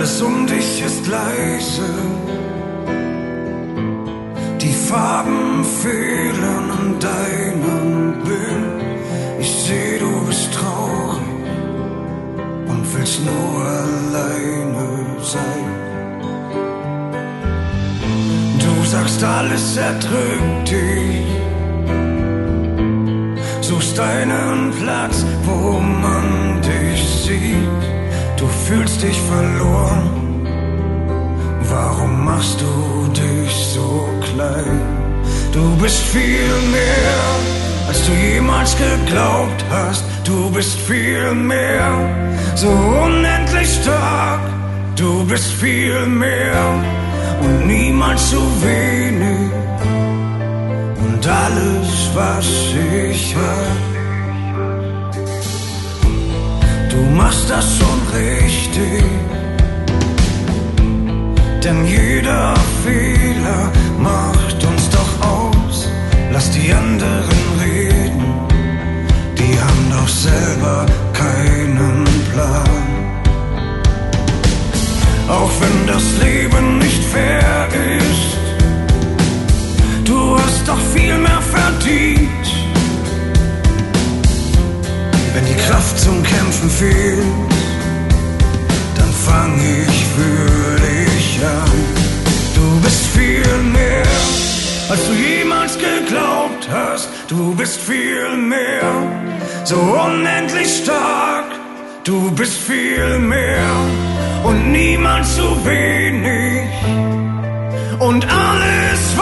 Alles um dich ist leise, die Farben fehlen an deinem Bild. Ich seh, du bist traurig und willst nur alleine sein. Du sagst, alles erdrückt dich, suchst einen Platz, wo man dich sieht. Du fühlst dich verloren, warum machst du dich so klein? Du bist viel mehr, als du jemals geglaubt hast. Du bist viel mehr, so unendlich stark. Du bist viel mehr und niemals zu wenig. Und alles, was ich hab, du machst das schon richtig. Denn jeder Fehler macht uns doch aus. Lass die anderen reden, die haben doch selber keinen Plan. Auch wenn das Leben nicht fair ist, du hast doch viel mehr verdient. Wenn die Kraft zum Kämpfen fehlt, dann fang ich für dich an. Du bist viel mehr, als du jemals geglaubt hast. Du bist viel mehr, so unendlich stark. Du bist viel mehr und niemals zu wenig. Und alles,